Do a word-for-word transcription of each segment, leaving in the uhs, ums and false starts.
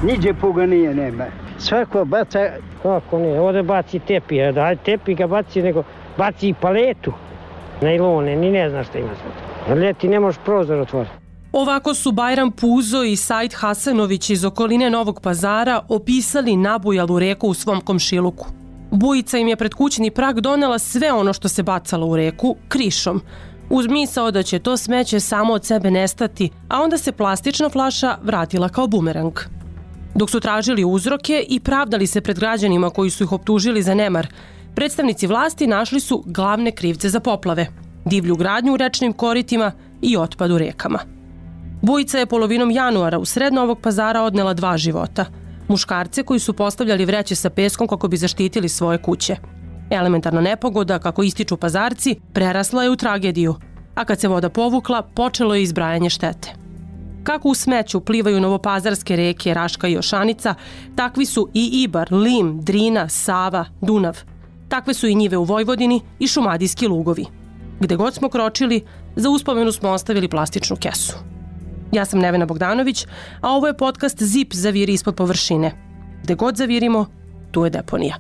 Niđe puga nije, nema. Svako baca... Kako nije, ovdje baci tepi, da tepi ga baci, nego baci i paletu. Najlone, ni ne znaš šta ima sve. Ljeti ne možeš prozor otvoriti. Ovako su Bajram Puzo i Said Hasanović iz okoline Novog Pazara opisali nabujalu reku u svom komšiluku. Bujica im je pred kućni prag donela sve ono što se bacalo u reku krišom, uz misao da će to smeće samo od sebe nestati, a onda se plastična flaša vratila kao bumerang. Dok su tražili uzroke i pravdali se pred građanima koji su ih optužili za nemar, predstavnici vlasti našli su glavne krivce za poplave, divlju gradnju u rečnim koritima i otpad u rekama. Bujica je polovinom januara u sred Novog Pazara odnela dva života. Muškarce koji su postavljali vreće sa peskom kako bi zaštitili svoje kuće. Elementarna nepogoda, kako ističu Pazarci, prerasla je u tragediju, a kad se voda povukla, počelo je izbrajanje štete. Kako u smeću plivaju novopazarske reke Raška i Ošanica, takvi su i Ibar, Lim, Drina, Sava, Dunav. Takve su i njive u Vojvodini i šumadijski lugovi. Gde god smo kročili, za uspomenu smo ostavili plastičnu kesu. Ja sam Nevena Bogdanović, a ovo je podcast Zip zaviri ispod površine. Gde god zavirimo, tu je deponija.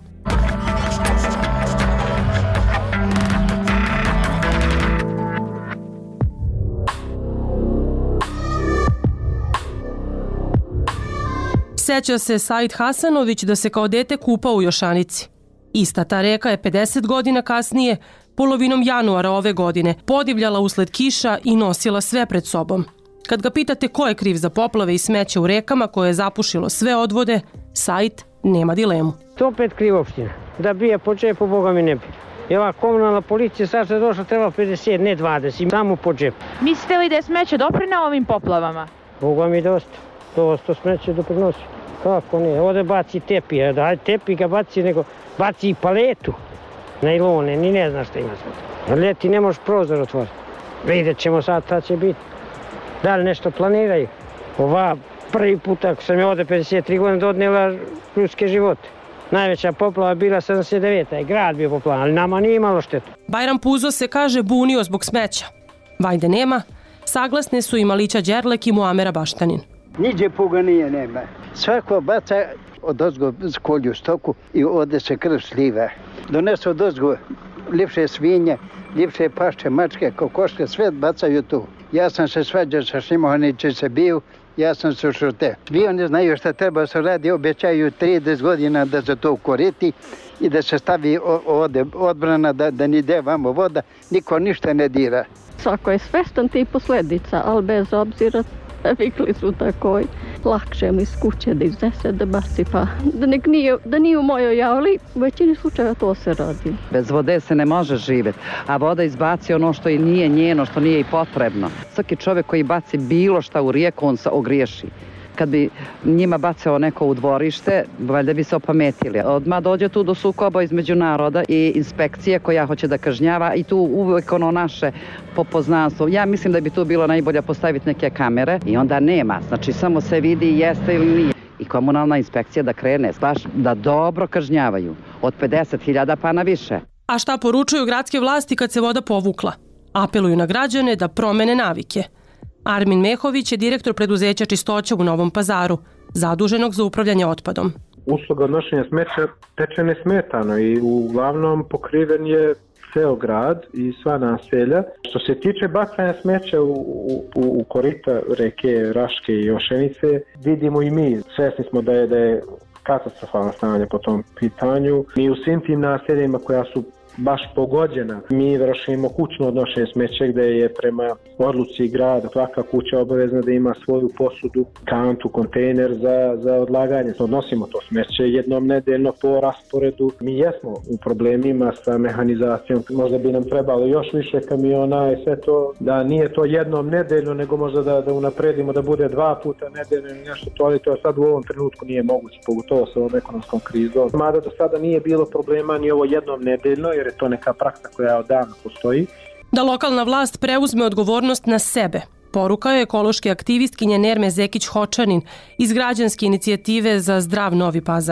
Seća se Said Hasanović da se kao dete kupao u Jošanici. Ista ta reka je pedeset godina kasnije, polovinom januara ove godine, podivljala usled kiša i nosila sve pred sobom. Kad ga pitate ko je kriv za poplave i smeće u rekama koje je zapušilo sve odvode, Said nema dilemu. To opet kriv opština. Da bije po džepu, Boga mi ne bi. I ova komunalna policija sad se došla, treba pedeset, ne dvadeset, samo po džepu. Mislite li da je smeće doprineo ovim poplavama? Boga mi dosta. Dosta smeće doprinosi. Kako nije, ovdje baci tepi, da tepi ga baci, nego baci i paletu. Najlone, ni ne znaš šta ima sve. Ljeti ne možeš prozor otvoriti. Vidjet ćemo sad, šta će biti. Da li nešto planiraju? Ova prvi put, ako sam je ovdje pedeset tri godine odnela ljudske živote. Najveća poplava bila sedamdeset devete. i grad bio poplavan, ali nama nije imalo štetu. Bajram Puzo se kaže bunio zbog smeća. Vajde nema, saglasne su i Malića Đerlek i Muamera Baštanin. Niđe puga nije, nema. Svako baca od ozgo kolju stoku i ovdje se krv sliva. Donesu od ozgo ljepše svinje, ljepše pašče, mačke, kokoške, sve bacaju tu. Ja sam se svađao sa svima, oni će se biju, ja sam se šute. Svi oni znaju šta treba se radi, obećaju trideset godina da se to koriti i da se stavi ovdje odbrana, da, da ni ide vamo voda, niko ništa ne dira. Svako je svestan tih posljedica, ali bez obzira vikli su tako lakše mi iz kuće da iznese, da baci, pa da, nek nije, da nije u mojoj javli, u većini slučajeva to se radi. Bez vode se ne može živjeti, a voda izbaci ono što i nije njeno, što nije i potrebno. Svaki čovjek koji baci bilo šta u rijeku, on se ogriješi. Kad bi njima bacao neko u dvorište, valjda bi se opametili. Odmah dođe tu do sukoba između naroda i inspekcije koja hoće da kažnjava i tu uvijek ono naše popoznanstvo. Ja mislim da bi tu bilo najbolje postaviti neke kamere i onda nema. Znači samo se vidi jeste ili nije. I komunalna inspekcija da krene, baš da dobro kažnjavaju. Od pedeset hiljada pa na više. A šta poručuju gradske vlasti kad se voda povukla? Apeluju na građane da promene navike. Armin Mehović je direktor preduzeća Čistoća u Novom Pazaru, zaduženog za upravljanje otpadom. Usluga odnošenja smeća teče nesmetano i uglavnom pokriven je ceo grad i sva naselja. Što se tiče bacanja smeća u, u, u korita reke Raške i Ošenice, vidimo i mi, svesni smo da je, da je katastrofalno stanje po tom pitanju. Mi u svim tim naseljima koja su baš pogođena. Mi vršimo kućno odnošenje smeća gde je prema odluci grada svaka kuća obavezna da ima svoju posudu, kantu, kontejner za, za odlaganje. Odnosimo to smeće jednom nedeljno po rasporedu. Mi jesmo u problemima sa mehanizacijom. Možda bi nam trebalo još više kamiona i sve to, da nije to jednom nedeljno, nego možda da, da unapredimo da bude dva puta nedeljno ili nešto to, ali to sad u ovom trenutku nije moguće, pogotovo sa ovom ekonomskom krizom. Mada do sada nije bilo problema ni ovo jednom nedeljno, jer je to neka praksa koja odavno postoji. Da lokalna vlast preuzme odgovornost na sebe, poruka je ekološke aktivistkinje Nerme Zekić-Hočanin iz građanske inicijative za zdrav Novi Pazar.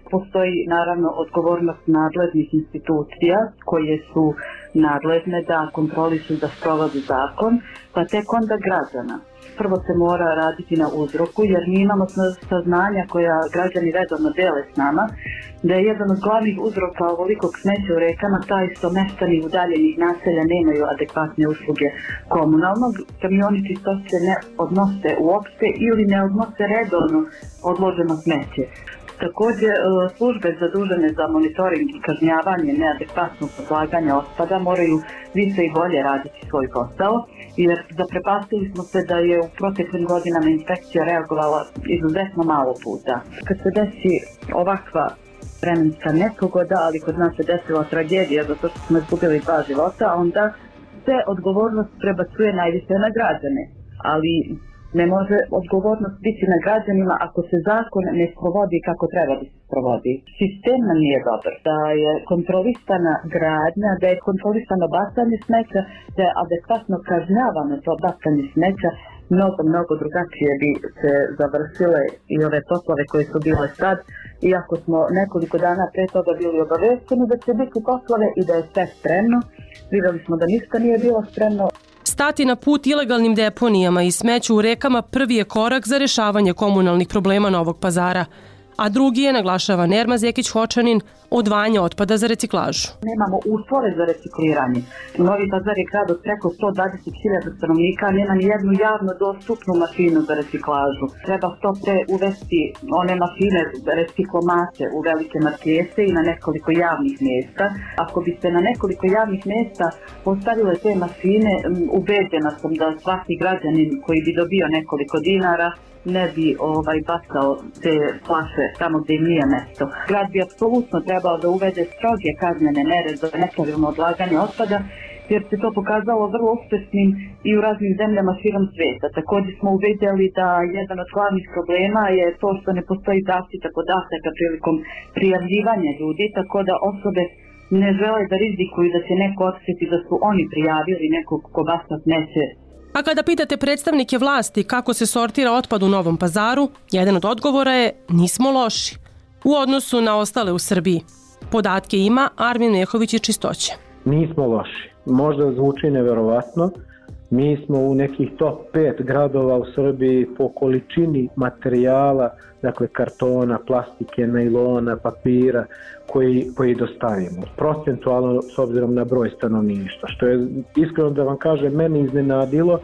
Postoji naravno odgovornost nadležnih institucija koje su nadležne da kontrolišu da sprovode zakon, pa tek onda građana. Prvo se mora raditi na uzroku, jer mi imamo saznanja koja građani redovno dele s nama, da je jedan od glavnih uzroka ovolikog smeća u rekama taj što meštani udaljenih naselja nemaju adekvatne usluge komunalnog, kamioni čistoće ne odnose uopšte ili ne odnose redovno odloženo smeće. Također, službe zadužene za monitoring i kažnjavanje neadekvatnog odlaganja otpada moraju više i bolje raditi svoj posao, jer zaprepastili smo se da je u proteklim godinama inspekcija reagovala izuzetno malo puta. Kad se desi ovakva vremenska nepogoda, ali kod nas se desila tragedija zato što smo izgubili dva života, onda se odgovornost prebacuje najviše na građane, ali ne može odgovornost biti na građanima ako se zakon ne sprovodi kako treba da se sprovodi. Sistem nam nije dobar, da je kontrolisana gradnja, da je kontrolisano bacanje smeća, da je adekvatno kažnjavano to bacanje smeća, mnogo, mnogo drugačije bi se završile i ove poplave koje su bile sad, iako smo nekoliko dana pre toga bili obavešteni da će biti poplave i da je sve spremno. Videli smo da ništa nije bilo spremno. Stati na put ilegalnim deponijama i smeću u rekama prvi je korak za rešavanje komunalnih problema Novog Pazara, a drugi je, naglašava Nerma Zekić-Hočanin, odvajanje otpada za reciklažu. Nemamo uslove za recikliranje. Novi Pazar je grad od preko sto dvadeset hiljada stanovnika, nema ni jednu javno dostupnu mašinu za reciklažu. Treba što pre uvesti one mašine, reciklomate u velike markete i na nekoliko javnih mjesta. Ako bi se na nekoliko javnih mjesta postavile te mašine, ubeđena sam da svaki građanin koji bi dobio nekoliko dinara ne bi ovaj, bacao te flaše tamo gdje im nije mesto. Grad bi apsolutno trebao da uvede stroge kaznene mere za nepravilno odlaganje otpada, jer se to pokazalo vrlo uspešnim i u raznim zemljama širom svijeta. Također smo uvidjeli da jedan od glavnih problema je to što ne postoji zaštita podataka prilikom prijavljivanja ljudi, tako da osobe ne žele da rizikuju da će neko otkriiti da su oni prijavili nekog ko baca smeće. A kada pitate predstavnike vlasti kako se sortira otpad u Novom Pazaru, jedan od odgovora je nismo loši u odnosu na ostale u Srbiji. Podatke ima Armin Mehović iz Čistoće. Nismo loši. Možda zvuči neverovatno. Mi smo u nekih top pet gradova u Srbiji po količini materijala, dakle kartona, plastike, najlona, papira koji, koji dostavimo. Procentualno s obzirom na broj stanovništva, što je iskreno da vam kažem meni iznenadilo,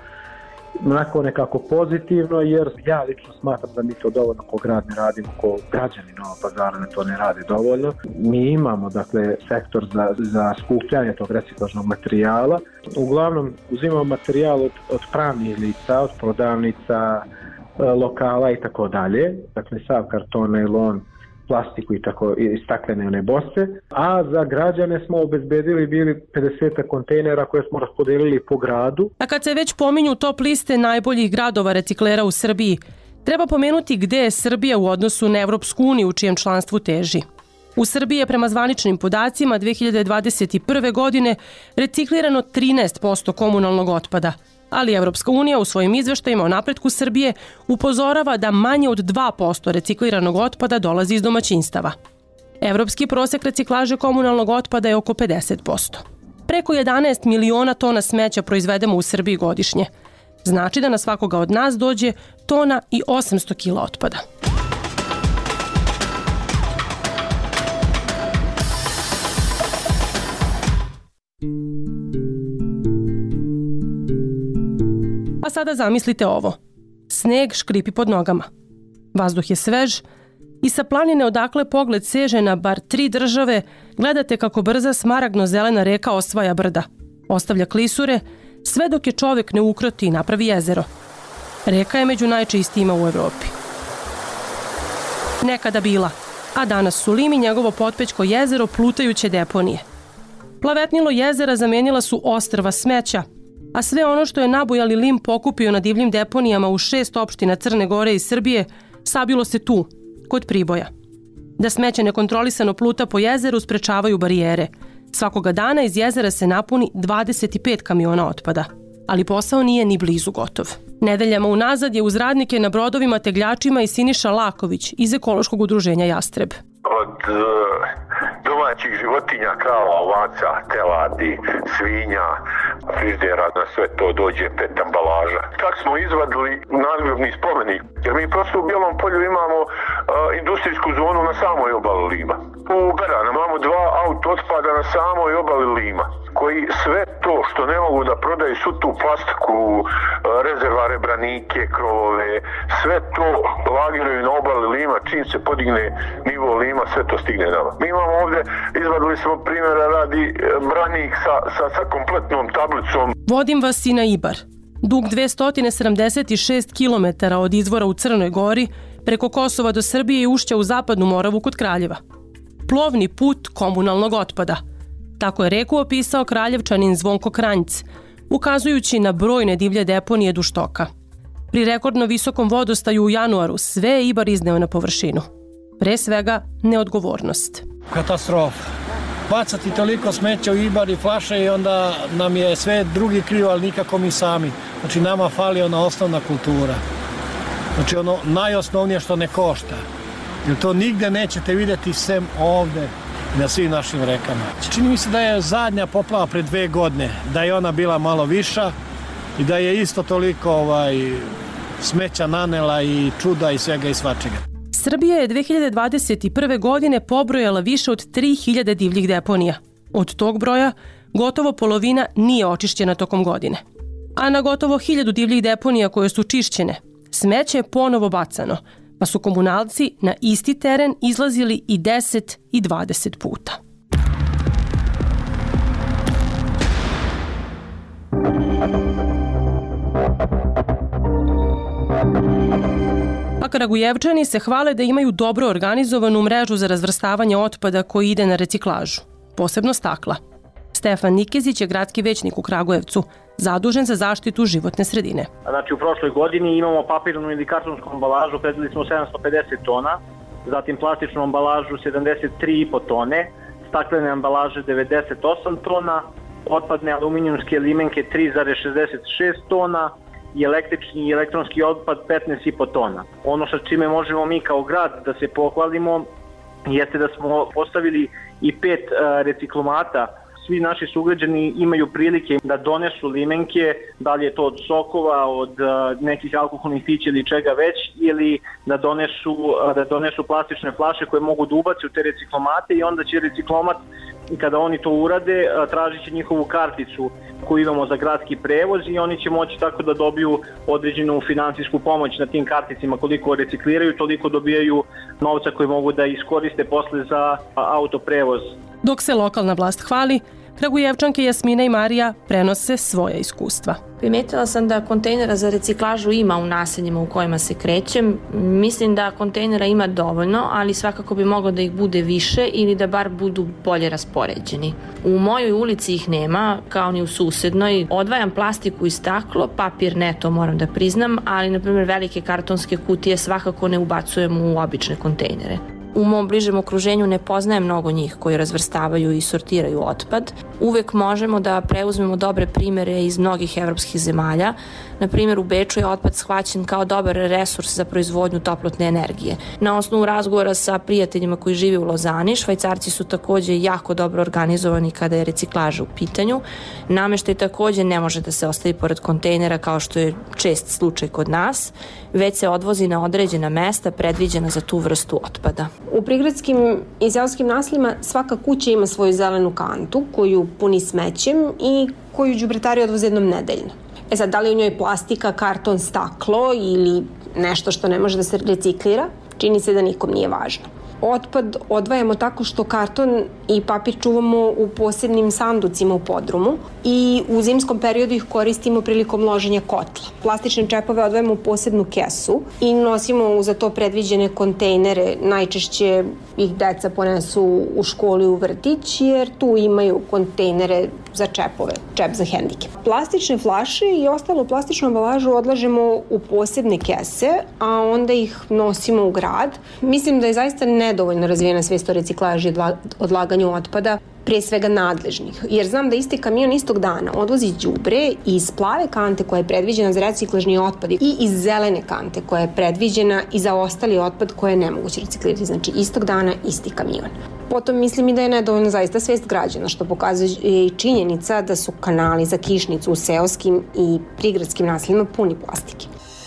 onako nekako pozitivno, jer ja lično smatram da mi to dovoljno ko grad ne radimo, ko građani Novog Pazara da to ne rade dovoljno. Mi imamo dakle sektor za, za skupljanje tog reciklažnog materijala. Uglavnom uzimamo materijal od, od pravnih lica, od prodavnica, lokala i tako dalje. Dakle sav karton, najlon, plastiku i tako i staklene one boce, a za građane smo obezbedili bili pedeset kontejnera koje smo raspodelili po gradu. A kad se već pominju top liste najboljih gradova reciklera u Srbiji, treba pomenuti gde je Srbija u odnosu na Evropsku uniju u čijem članstvu teži. U Srbiji je prema zvaničnim podacima dve hiljade dvadeset prve. godine reciklirano trinaest posto komunalnog otpada, ali Evropska unija u svojim izveštajima o napretku Srbije upozorava da manje od dva posto recikliranog otpada dolazi iz domaćinstava. Evropski prosek reciklaže komunalnog otpada je oko pedeset posto. Preko jedanaest miliona tona smeća proizvedemo u Srbiji godišnje. Znači da na svakoga od nas dođe tona i osamsto kila otpada. A sada zamislite ovo. Sneg škripi pod nogama. Vazduh je svež i sa planine odakle pogled seže na bar tri države gledate kako brza smaragdno-zelena reka osvaja brda. Ostavlja klisure, sve dok je čovjek ne ukroti i napravi jezero. Reka je među najčistijima u Evropi. Nekada bila, a danas su Lim i njegovo potpećko jezero plutajuće deponije. Plavetnilo jezera zamenila su ostrva smeća, a sve ono što je nabujali Lim pokupio na divljim deponijama u šest opština Crne Gore i Srbije sabilo se tu, kod Priboja. Da smeće nekontrolisano pluta po jezeru sprečavaju barijere. Svakoga dana iz jezera se napuni dvadeset pet kamiona otpada, ali posao nije ni blizu gotov. Nedeljama unazad je uz radnike na brodovima tegljačima i Siniša Laković iz ekološkog udruženja Jastreb. Od domaćih životinja, krava, ovaca, teladi, svinja, friždera, na sve to dođe pet ambalaža. Čak smo izvadili nadgrobni spomenik, jer mi prosto u Bijelom Polju imamo uh, industrijsku zonu na samoj obali Lima. U Beranu imamo dva auto otpada na samoj obali Lima, koji sve to što ne mogu da prodaju, svu tu plastiku, uh, rezervare, branike, krovove, sve to lagiraju na obali Lima, čim se podigne nivo Lima, sve to stigne nama. Mi imamo ovdje, izvadili smo primjera radi branik sa, sa, sa kompletnom tablicom. Vodim vas i na Ibar. Dug dvesta sedamdeset šest kilometara od izvora u Crnoj Gori, preko Kosova do Srbije i ušća u Zapadnu Moravu kod Kraljeva. Plovni put komunalnog otpada. Tako je reku opisao Kraljevčanin Zvonko Kranjc, ukazujući na brojne divlje deponije duž toka. Pri rekordno visokom vodostaju u januaru sve je Ibar izneo na površinu. Pre svega, neodgovornost. Katastrofa. Bacati toliko smeća u Ibar i flaše i onda nam je sve drugi krivo, ali nikako mi sami. Znači nama fali ona osnovna kultura. Znači ono najosnovnije što ne košta. Jer to nigde nećete vidjeti sem ovde na svim našim rekama. Čini mi se da je zadnja poplava pre dve godine, da je ona bila malo viša i da je isto toliko ovaj, smeća nanela i čuda i svega i svačega. Srbija je dve hiljade dvadeset prve. godine pobrojala više od tri hiljade divljih deponija. Od tog broja, gotovo polovina nije očišćena tokom godine. A na gotovo hiljadu divljih deponija koje su čišćene, smeće je ponovo bacano, pa su komunalci na isti teren izlazili i deset i dvadeset puta. A Kragujevčani se hvale da imaju dobro organizovanu mrežu za razvrstavanje otpada koji ide na reciklažu, posebno stakla. Stefan Nikezić je gradski većnik u Kragujevcu, zadužen za zaštitu životne sredine. Znači u prošloj godini imamo papirnu ili kartonsku ambalažu, predvideli smo sedamsto pedeset tona, zatim plastičnu ambalažu sedamdeset tri i po tone, staklene ambalaže devedeset osam tona, otpadne aluminijumske limenke tri zarez šezdeset šest tona, i električni i elektronski otpad petnaest i po tona. Ono sa čime možemo mi kao grad da se pohvalimo jeste da smo postavili i pet uh, reciklomata. Svi naši sugrađani imaju prilike da donesu limenke, da li je to od sokova, od uh, nekih alkoholnih pića ili čega već, ili da donesu, uh, da donesu plastične flaše koje mogu da ubace u te reciklomate i onda će reciklomat, kada oni to urade, tražit će njihovu karticu koju imamo za gradski prevoz i oni će moći tako da dobiju određenu finansijsku pomoć na tim karticima. Koliko recikliraju, toliko dobijaju novca koji mogu da iskoriste posle za autoprevoz. Dok se lokalna vlast hvali, Kragujevčanke Jasmina i Marija prenose svoja iskustva. Primetila sam da kontejnera za reciklažu ima u naseljima u kojima se krećem. Mislim da kontejnera ima dovoljno, ali svakako bi moglo da ih bude više ili da bar budu bolje raspoređeni. U mojoj ulici ih nema, kao ni u susednoj. Odvajam plastiku i staklo, papir ne, to moram da priznam, ali na primjer velike kartonske kutije svakako ne ubacujem u obične kontejnere. U mom bližem okruženju ne poznajem mnogo njih koji razvrstavaju i sortiraju otpad. Uvek možemo da preuzmemo dobre primere iz mnogih evropskih zemalja. Na primjer, u Beču je otpad shvaćen kao dobar resurs za proizvodnju toplotne energije. Na osnovu razgovora sa prijateljima koji žive u Lozani, Švajcarci su takođe jako dobro organizovani kada je reciklaža u pitanju. Nameštaj takođe ne može da se ostavi pored kontejnera kao što je čest slučaj kod nas, već se odvozi na određena mesta predviđena za tu vrstu otpada. U prigradskim i seoskim naseljima svaka kuća ima svoju zelenu kantu koju puni smećem i koju đubretari odvoze jednom nedeljno. E sad, da li u njoj plastika, karton, staklo ili nešto što ne može da se reciklira, čini se da nikom nije važno. Otpad odvajamo tako što karton i papir čuvamo u posebnim sanducima u podrumu i u zimskom periodu ih koristimo prilikom loženja kotla. Plastične čepove odvajamo u posebnu kesu i nosimo za to predviđene kontejnere. Najčešće ih deca ponesu u školu i u vrtić jer tu imaju kontejnere za čepove, čep za hendikep. Plastične flaše i ostalu plastičnu ambalažu odlažemo u posebne kese, a onda ih nosimo u grad. Mislim da je zaista nedovoljno razvijena svijest o reciklaži i odlaganju otpada. pre svega nadležnih, jer znam da isti kamion istog dana odvozi đubre iz plave kante koja je predviđena za reciklažni otpad i iz zelene kante koja je predviđena i za ostali otpad koje je nemoguće reciklirati. Znači istog dana isti kamion. Potom mislim i da je nedovoljno zaista svest građana, što pokazuje i činjenica da su kanali za kišnicu u seoskim i prigradskim naseljima puni plastike.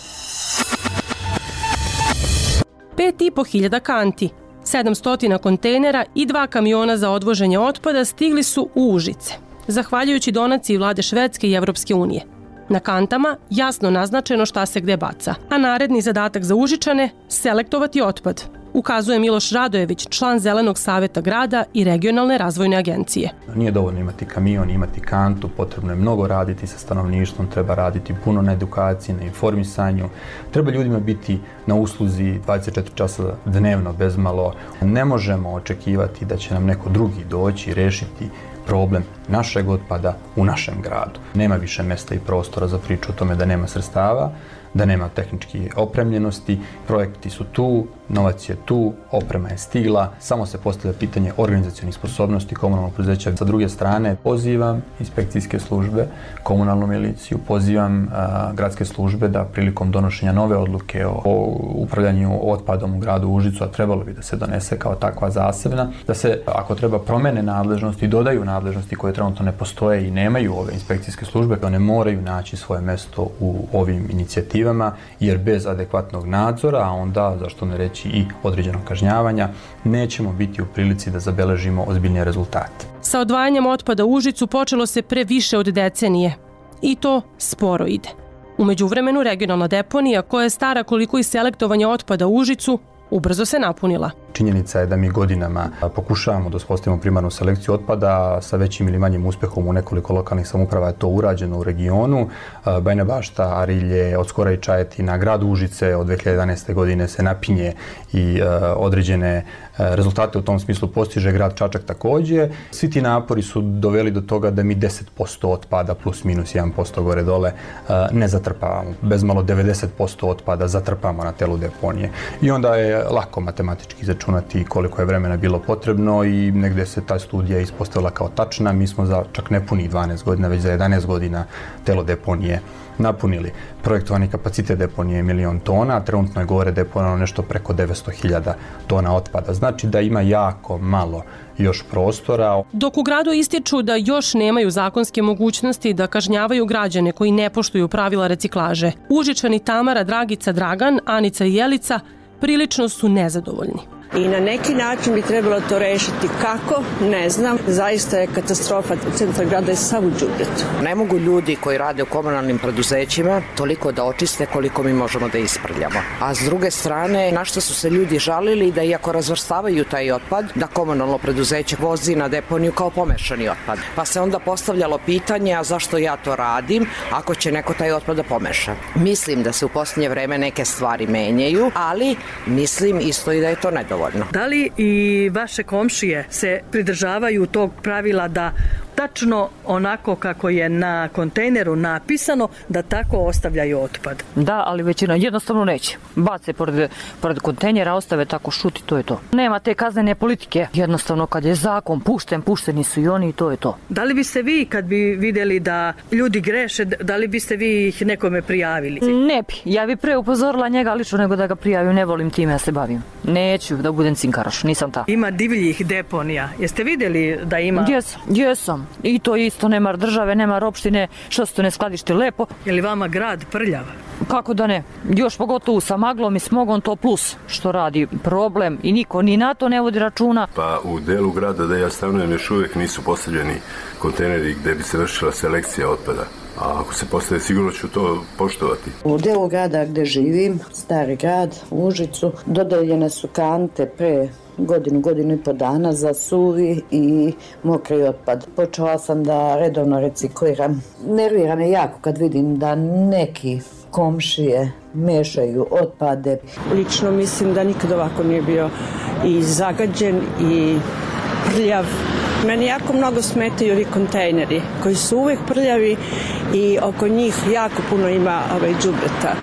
Pet i po hiljada kanti, sedamsto kontejnera i dva kamiona za odvoženje otpada stigli su u Užice, zahvaljujući donaciji vlade Švedske i Evropske unije. Na kantama jasno naznačeno šta se gde baca, a naredni zadatak za Užičane – selektovati otpad, ukazuje Miloš Radojević, član Zelenog saveta grada i regionalne razvojne agencije. Nije dovoljno imati kamion, imati kantu, potrebno je mnogo raditi sa stanovništvom, treba raditi puno na edukaciji, na informisanju, treba ljudima biti na usluzi dvadeset četiri časa dnevno, bezmalo. Ne možemo očekivati da će nam neko drugi doći i rešiti problem našeg otpada u našem gradu. Nema više mesta i prostora za priču o tome da nema sredstava, da nema tehničke opremljenosti, projekti su tu, novac je tu, oprema je stigla, samo se postavlja pitanje organizacionih sposobnosti komunalnog preduzeća. Sa druge strane, pozivam inspekcijske službe, komunalnu miliciju, pozivam a, gradske službe da prilikom donošenja nove odluke o, o upravljanju otpadom u gradu Užicu, a trebalo bi da se donese kao takva zasebna, da se, ako treba, promene nadležnosti, dodaju nadležnosti koje trenutno ne postoje i nemaju ove inspekcijske službe, one moraju naći svoje mesto u ovim inicijativama, jer bez adekvatnog nadzora, a onda, zašto ne reći, i određenog kažnjavanja, nećemo biti u prilici da zabeležimo ozbiljnije rezultate. Sa odvajanjem otpada u Užicu počelo se pre više od decenije i to sporo ide. U međuvremenu regionalna deponija, koja je stara koliko i selektovanje otpada u Užicu, ubrzo se napunila. Činjenica je da mi godinama pokušavamo da uspostavimo primarnu selekciju otpada, sa većim ili manjim uspehom u nekoliko lokalnih samouprava je to urađeno u regionu. Bajina Bašta, Arilje, od skora i Čajetina, grad Užice od dve hiljade jedanaeste. godine se napinje i određene rezultate u tom smislu postiže, grad Čačak takođe. Svi ti napori su doveli do toga da mi deset posto otpada plus minus jedan posto gore dole ne zatrpavamo. Bez malo devedeset posto otpada zatrpamo na telu deponije. I onda je lako matematički izračunati koliko je vremena bilo potrebno i negde se ta studija ispostavila kao tačna. Mi smo za čak ne punih dvanaest godina, već za jedanaest godina telo deponije napunili. Projektovani kapacitet deponije je milion tona, a trenutno je gore deponirano nešto preko devetsto hiljada tona otpada. Znači da ima jako malo još prostora. Dok u gradu ističu da još nemaju zakonske mogućnosti da kažnjavaju građane koji ne poštuju pravila reciklaže, Užičani Tamara, Dragica, Dragan, Anica i Jelica prilično su nezadovoljni. I na neki način bi trebalo to rešiti. Kako? Ne znam. Zaista je katastrofa. Centar grada je sav u đubretu. Ne mogu ljudi koji rade u komunalnim preduzećima toliko da očiste koliko mi možemo da isprljamo. A s druge strane, na što su se ljudi žalili da iako razvrstavaju taj otpad, da komunalno preduzeće vozi na deponiju kao pomešani otpad. Pa se onda postavljalo pitanje, a zašto ja to radim ako će neko taj otpad da pomeša? Mislim da se u posljednje vreme neke stvari menjaju, ali mislim isto i da je to nedovoljno. Da li i vaše komšije se pridržavaju tog pravila da tačno onako kako je na kontejneru napisano, da tako ostavljaju otpad? Da, ali većina jednostavno neće. Bace pored, pored kontejnera, ostave tako šuti, to je to. Nema te kaznene politike. Jednostavno kad je zakon pušten, pušteni su i oni i to je to. Da li biste vi, kad bi vidjeli da ljudi greše, da li biste vi ih nekome prijavili? Ne bi. Ja bi pre upozorila njega lično nego da ga prijavim. Ne volim time ja se bavim. Neću da budem cinkaraš, nisam ta. Ima divljih deponija. Jeste vidjeli da ima? Jesam, jesam. I to isto, nema države, nema opštine, što se to ne skladišti lepo. Je li vama grad prljav? Kako da ne? Još pogotovo sa maglom i smogom, to plus što radi problem i niko ni na to ne vodi računa. Pa u delu grada da ja stanujem još uvijek nisu postavljeni kontejneri gde bi se vršila selekcija otpada. A ako se postave, sigurno ću to poštovati. U delu grada gde živim, stari grad, u Užicu, dodeljene su kante pre godinu, godinu i po dana za suvi i mokri otpad. Počela sam da redovno recikliram. Nervira me jako kad vidim da neki komšije mešaju otpade. Lično mislim da nikad ovako nije bio i zagađen i prljav. Meni jako mnogo smetaju ovi kontejneri koji su uvijek prljavi i oko njih jako puno ima ovaj đubreta.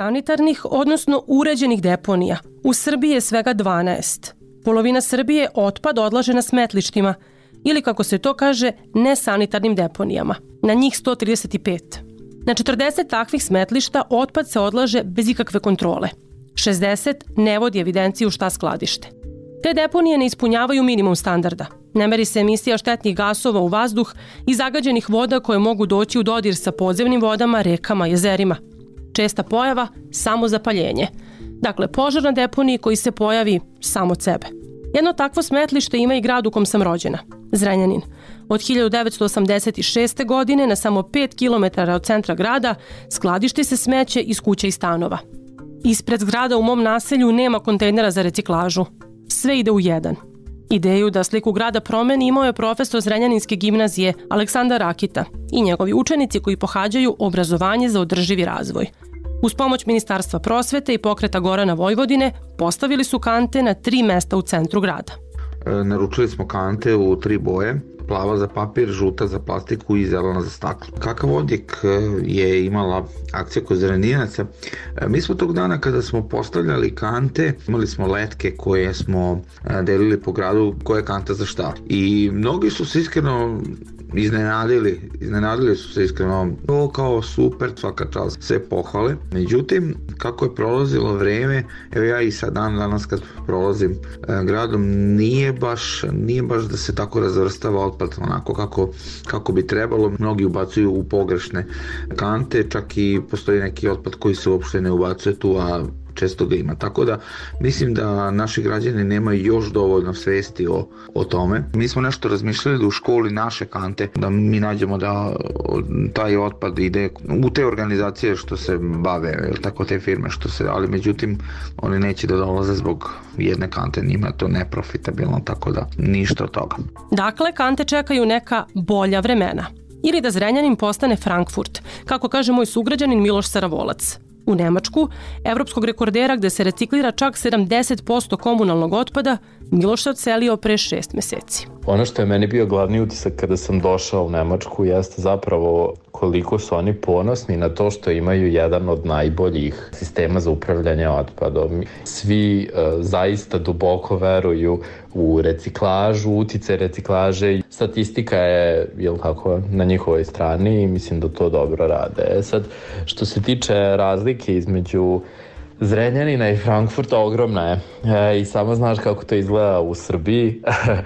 sanitarnih, odnosno uređenih deponija. U Srbiji je svega dvanaest. Polovina Srbije otpad odlaže na smetlištima, ili kako se to kaže, nesanitarnim deponijama. Na njih sto trideset pet. Na četrdeset takvih smetlišta otpad se odlaže bez ikakve kontrole. šezdeset ne vodi evidenciju šta skladište. Te deponije ne ispunjavaju minimum standarda. Ne meri se emisija štetnih gasova u vazduh i zagađenih voda koje mogu doći u dodir sa podzemnim vodama, rekama, jezerima. Česta pojava – samozapaljenje. Dakle, požar na deponiji koji se pojavi sam od sebe. Jedno takvo smetlište ima i grad u kom sam rođena, Zrenjanin. Od hiljadu devetsto osamdeset šeste. godine na samo pet kilometara od centra grada skladišti se smeće iz kuća i stanova. Ispred zgrada u mom naselju nema kontejnera za reciklažu. Sve ide u jedan. Ideju da sliku grada promeni imao je profesor Zrenjaninske gimnazije Aleksandar Rakita i njegovi učenici koji pohađaju obrazovanje za održivi razvoj. Uz pomoć Ministarstva prosvete i Pokreta Gorana Vojvodine postavili su kante na tri mesta u centru grada. Naručili smo kante u tri boje, plava za papir, žuta za plastiku i zelena za staklo. Kakav odjek je imala akcija kod Zrenjaninaca? Mi smo tog dana kada smo postavljali kante, imali smo letke koje smo delili po gradu, koja je kanta za šta. I mnogi su se iskreno iznenadili, iznenadili su se iskreno, to kao super, svaka čast, sve pohvale. Međutim, kako je prolazilo vreme, evo ja i sad dan danas kad prolazim gradom, nije baš, nije baš da se tako razvrstava otpad onako kako, kako bi trebalo. Mnogi ubacuju u pogrešne kante, čak i postoji neki otpad koji se uopšte ne ubacuje tu, a često ga ima. Tako da mislim da naši građani nemaju još dovoljno svesti o, o tome. Mi smo nešto razmišljali da u školi naše kante, da mi nađemo da taj otpad ide u te organizacije što se bave, tako te firme što se, ali međutim oni neće da dolaze zbog jedne kante, njima to neprofitabilno, tako da ništa od toga. Dakle, kante čekaju neka bolja vremena. Ili da Zrenjanin postane Frankfurt, kako kaže moj sugrađanin Miloš Saravolac. U Nemačku, evropskog rekordera gde se reciklira čak sedamdeset posto komunalnog otpada, Miloš se odselio pre šest meseci. Ono što je meni bio glavni utisak kada sam došao u Nemačku jeste zapravo koliko su oni ponosni na to što imaju jedan od najboljih sistema za upravljanje otpadom. Svi e, zaista duboko veruju u reciklažu, uticaj reciklaže. Statistika je, jel tako, na njihovoj strani i mislim da to dobro rade. E sad, što se tiče razlike između Zrenjanina i Frankfurta, ogromna je. E, I samo znaš kako to izgleda u Srbiji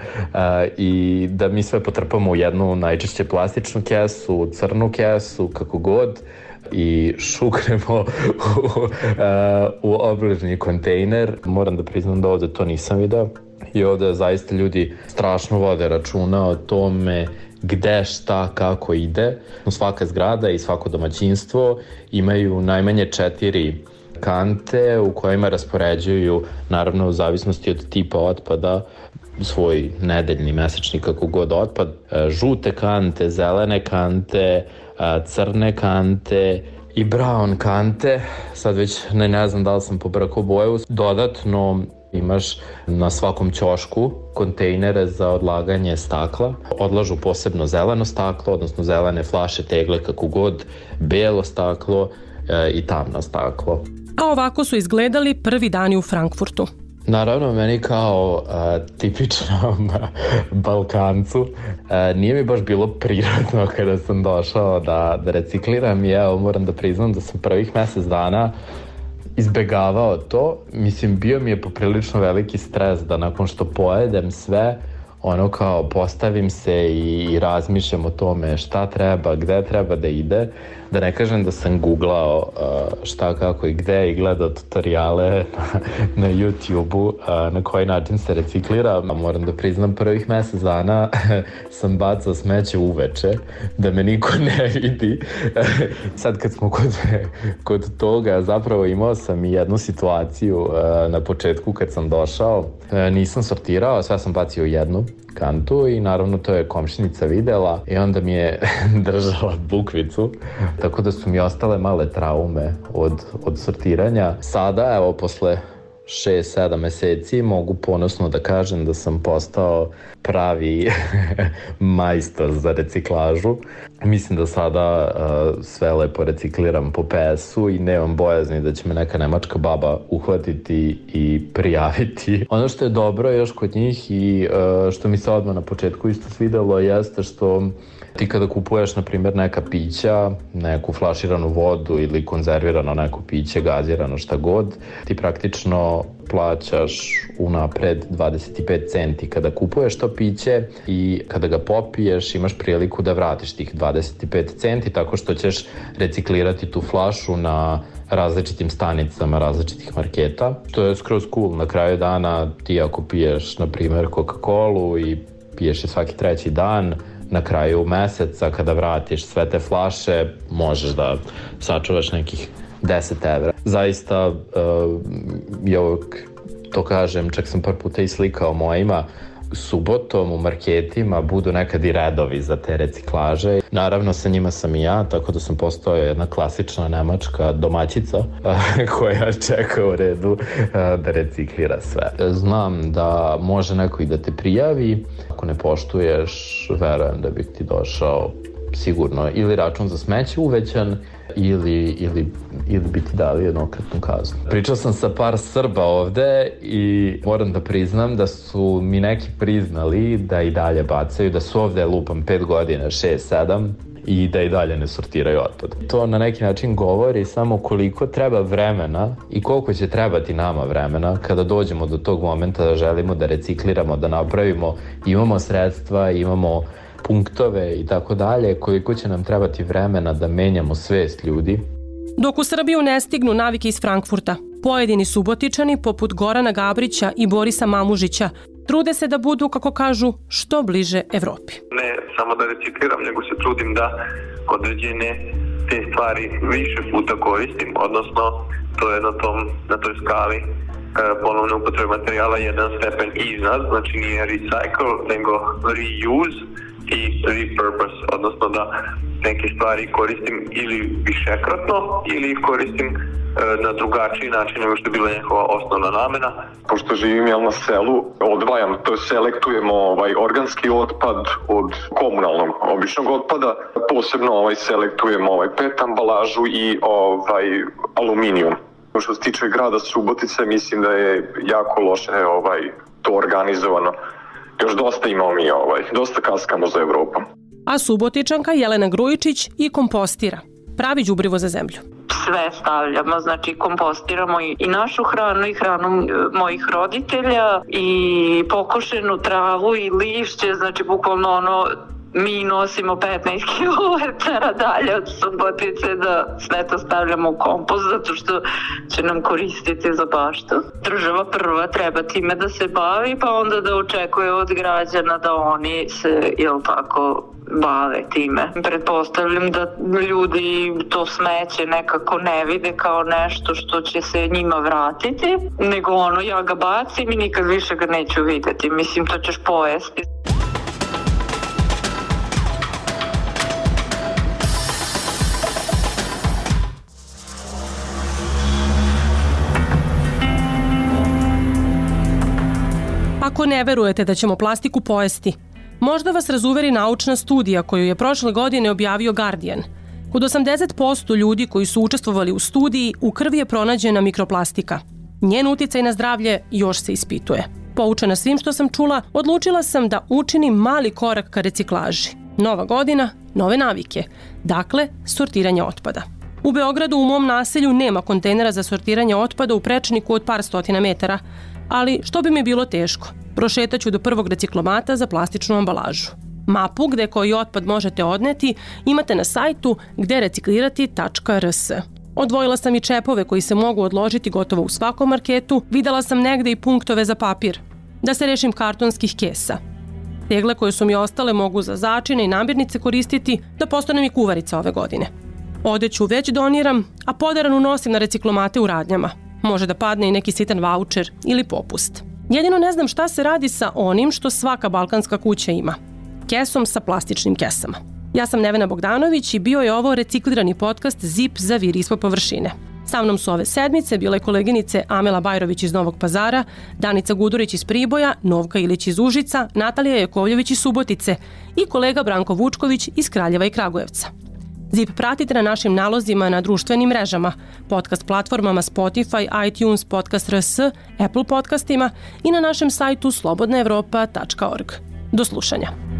e, i da mi sve potrpamo u jednu najčešće plastičnu kesu, crnu kesu, kako god, i šuknemo u, u obližnji kontejner. Moram da priznam da ovde to nisam video i ovde zaista ljudi strašno vode računa o tome gde, šta, kako ide. Svaka zgrada i svako domaćinstvo imaju najmanje četiri kante u kojima raspoređuju, naravno u zavisnosti od tipa otpada, svoj nedeljni, mesečni, kako god otpad, žute kante, zelene kante, crne kante i brown kante. Sad već ne, ne znam da li sam pobrkao boju. Dodatno imaš na svakom ćošku kontejnere za odlaganje stakla. Odlažu posebno zeleno staklo, odnosno zelene flaše, tegle, kako god, belo staklo e, i tamno staklo. A ovako su izgledali prvi dani u Frankfurtu. Naravno, meni kao a, tipičnom Balkancu a, nije mi baš bilo prirodno kada sam došao da, da recikliram i evo moram da priznam da sam prvih mesec dana izbegavao to. Mislim, bio mi je poprilično veliki stres da nakon što pojedem sve, ono kao postavim se i, i razmišljam o tome šta treba, gde treba da ide. Da ne kažem da sam googlao uh, šta, kako i gde i gledao tutoriale na, na YouTube-u uh, na koji način se reciklira. Moram da priznam, prvih mesec dana sam bacao smeće uveče da me niko ne vidi. Sad kad smo kod, kod toga, zapravo imao sam i jednu situaciju uh, na početku kad sam došao. Uh, nisam sortirao, sve sam bacio u jednu kantu i naravno to je komšinica videla i onda mi je držala bukvicu, tako da su mi ostale male traume od, od sortiranja. Sada, evo, posle šest sedam meseci mogu ponosno da kažem da sam postao pravi majstor za reciklažu. Mislim da sada uh, sve lepo recikliram po P S-u i nemam bojazni da će me neka nemačka baba uhvatiti i prijaviti. Ono što je dobro još kod njih i uh, što mi se odmah na početku isto svidelo jeste što ti kada kupuješ, na primjer, neka pića, neku flaširanu vodu ili konzervirano neko piće, gazirano, šta god, ti praktično plaćaš unapred dvadeset pet centi kada kupuješ to piće i kada ga popiješ imaš priliku da vratiš tih dvadeset pet centi tako što ćeš reciklirati tu flašu na različitim stanicama različitih marketa. To je skroz cool. Na kraju dana ti ako piješ, na primjer, Coca-Colu i piješ je svaki treći dan, na kraju meseca kada vratiš sve te flaše možeš da sačuvaš nekih deset evra. Zaista, uh, ja uvijek to kažem, čak sam par puta i slikao mojima, subotom u marketima budu nekad i redovi za te reciklaže. Naravno sa njima sam i ja, tako da sam postao jedna klasična nemačka domaćica koja čeka u redu da reciklira sve. Znam da može neko i da te prijavi, ako ne poštuješ, verujem da bi ti došao sigurno ili račun za smeće uvećan ili, ili, ili bi ti dali jednokratnu kaznu. Pričao sam sa par Srba ovde i moram da priznam da su mi neki priznali da i dalje bacaju, da su ovde lupam pet godina, šest, sedam i da i dalje ne sortiraju otpad. To na neki način govori samo koliko treba vremena i koliko će trebati nama vremena kada dođemo do tog momenta da želimo da recikliramo, da napravimo, imamo sredstva, imamo punktove i tako dalje, koliko će nam trebati vremena da menjamo svest ljudi. Dok u Srbiju ne stignu navike iz Frankfurta, pojedini Subotičani, poput Gorana Gabrića i Borisa Mamužića, trude se da budu, kako kažu, što bliže Evropi. Ne samo da recikliram, nego se trudim da određene te stvari više puta koristim, odnosno to je na, tom, na toj skali e, ponovne upotrebe materijala jedan stepen iznad, znači nije recycle, nego reuse i repurpose, odnosno da neke stvari koristim ili višekratno ili ih koristim e, na drugačiji način nego što je bila njihova osnovna namena. Pošto živim jel, na selu, odvajam, to je selektujemo ovaj, organski otpad od komunalnog običnog otpada, posebno ovaj, selektujemo ovaj, pet ambalažu i ovaj, aluminijum. Što se tiče grada Subotice, mislim da je jako loše ovaj, to organizovano. Još dosta imamo mi, ovaj, dosta kaskamo za Evropom. A Subotičanka Jelena Grujičić i kompostira. Pravi đubrivo za zemlju. Sve stavljamo, znači kompostiramo i, i našu hranu i hranu mojih roditelja i pokošenu travu i lišće, znači bukvalno ono mi nosimo petnaest kilometara dalje od Subotice da sve to stavljamo u kompost zato što će nam koristiti za baštu. Država prva treba time da se bavi pa onda da očekuje od građana da oni se, jel tako, bave time. Pretpostavljam da ljudi to smeće nekako ne vide kao nešto što će se njima vratiti, nego ono ja ga bacim i nikad više ga neću videti. Mislim, to ćeš pojesti. Ako ne verujete da ćemo plastiku pojesti, možda vas razuveri naučna studija koju je prošle godine objavio Guardian. Kod osamdeset posto ljudi koji su učestvovali u studiji u krvi je pronađena mikroplastika. Njen uticaj na zdravlje još se ispituje. Poučena svim što sam čula, odlučila sam da učinim mali korak ka reciklaži. Nova godina, nove navike. Dakle, sortiranje otpada. U Beogradu u mom naselju nema kontejnera za sortiranje otpada u prečniku od par stotina metara, ali što bi mi bilo teško? Prošetaću do prvog reciklomata za plastičnu ambalažu. Mapu gde koji otpad možete odneti imate na sajtu gde reciklirati tačka r s. Odvojila sam i čepove koji se mogu odložiti gotovo u svakom marketu, videla sam negde i punktove za papir. Da se rešim kartonskih kesa. Tegle koje su mi ostale mogu za začine i namirnice koristiti da postanem i kuvarica ove godine. Odeću već doniram, a poderanu nosim na reciklomate u radnjama. Može da padne i neki sitan vaučer ili popust. Jedino ne znam šta se radi sa onim što svaka balkanska kuća ima. Kesom sa plastičnim kesama. Ja sam Nevena Bogdanović i bio je ovo reciklirani podcast Zip za vir ispod površine. Sa mnom su ove sedmice bile koleginice Amela Bajrović iz Novog Pazara, Danica Gudurić iz Priboja, Novka Ilić iz Užica, Natalija Jakovljević iz Subotice i kolega Branko Vučković iz Kraljeva i Kragujevca. Zip pratite na našim nalozima na društvenim mrežama, podcast platformama Spotify, iTunes, Podcast R S, Apple podcastima i na našem sajtu slobodna evropa tačka org. Do slušanja.